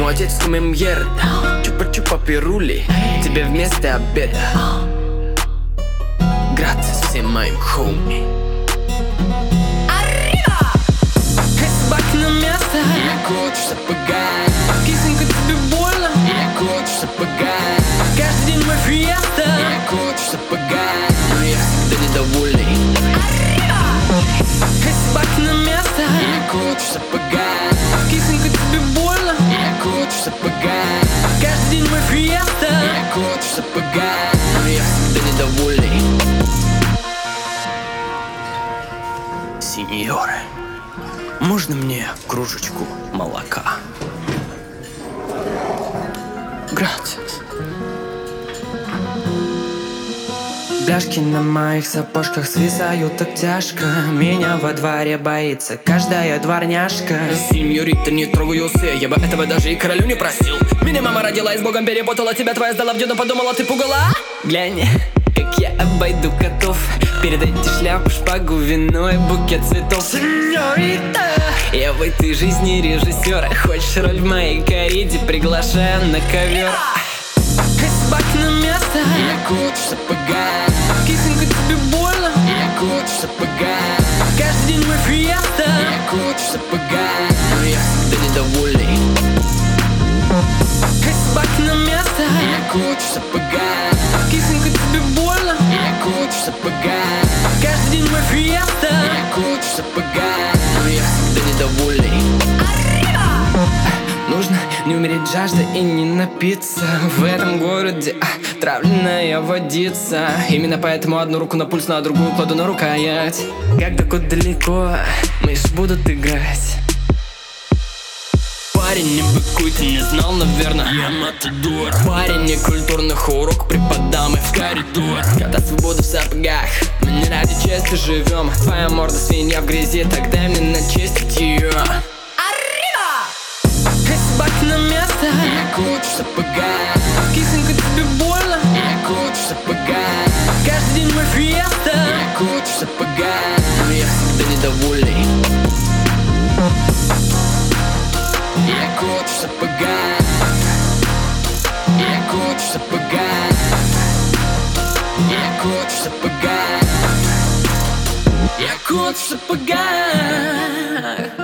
отец come mierda. Чупа-чупа пирули, тебе вместо обеда. Grazie всем моим хоуми. Собаки на место. Я хочу сапогать. Кисонька, тебе больно? Я хочу сапогать. Каждый день мой фиеста. Я хочу сапогать, но я всегда недовольный. Собаки на место. Я хочу сапогать. Кисонька, тебе больно? Я хочу сапогать. Каждый день мой фиеста. Я хочу сапогать, но я всегда недовольный. Сеньоры, можно мне кружечку молока? Gracias. Бляшки на моих сапожках свисают так тяжко. Меня во дворе боится каждая дворняжка. Сеньорита, не трогай усы, я бы этого даже и королю не простил. Меня мама родила и с Богом перепутала, тебя твоя сдала в дюну, подумала, ты пугала? Глянь, как я обойду котов. Передайте шляпу, шпагу, вино и букет цветов. Сеньорита, я в этой жизни режиссера. Хочешь роль в моей карете, приглашаю на ковер. Собаки на место. Я хочу сапогать. Кисонька, тебе больно? Я хочу сапогать. Каждый день мой фиеста. Я хочу сапогать, но я всегда недовольный. Собаки на место. Я хочу сапогать. Кисонька, тебе больно? Я хочу сапогать. Каждый день мой фиеста. Я хочу сапогать, но я всегда недовольный. Нужно не умереть жажды и не напиться. В этом городе травленная водица. Именно поэтому одну руку на пульс, на другую кладу на рукоять. Когда куда далеко, мыши будут играть. Парень, не быкуй, ты не знал, наверное. Я матадор. Парень, не культурных урок преподам и в коридор. Когда свобода в сапогах, мы не ради чести живем. Твоя морда свинья в грязи, так дай мне начистить ее. Собаки на место. Я хочу сапогать. Кисонька, тебе больно? Я хочу сапогать. Каждый день мой фиеста. Я хочу сапогать, но я всегда недовольный. Я хочу сапогать. Я хочу сапогать. Я хочу сапогать. Я хочу сапогать.